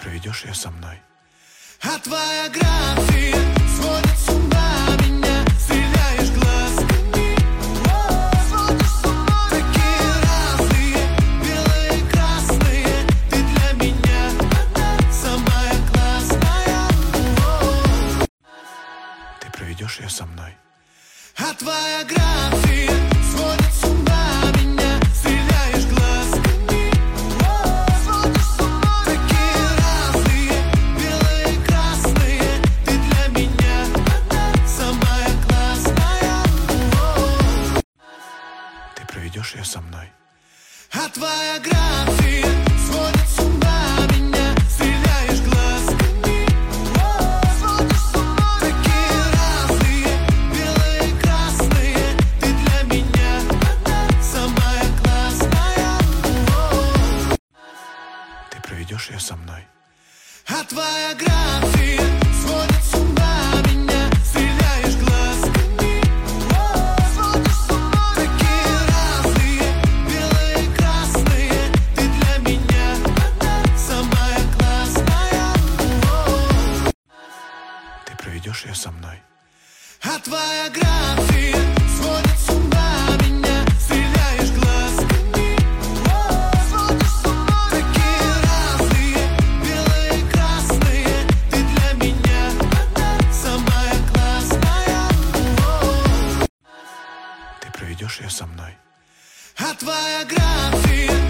проведешь ее со мной. А твоя грация сводит с ума меня. Стреляешь глазками, сводишь с ума. Такие разные, белые и красные. Ты для меня самая классная. Ты проведешь ее со мной. А твоя грация сводит с ума меня. Стреляешь глазками, сводишь с ума. Такие разные, белые и красные. Ты для меня самая классная. Ты проведешь ее со мной. А твоя грация сводит с ума меня. Стреляешь глазками, сводишь с ума. Такие разные, белые и красные. Ты для меня самая классная. Ты проведешь ее со мной. А твоя грация сводит с ума меня. Стреляешь глазками, сводишь с ума. Такие разные, белые и красные. Ты для меня самая классная. Ты проведешь ее со мной. А твоя грация сводит с ума меня. Стреляешь глазками, сводишь с ума. Такие разные, белые и красные. Ты для меня самая классная. Ты проведешь ее со мной. А твоя грация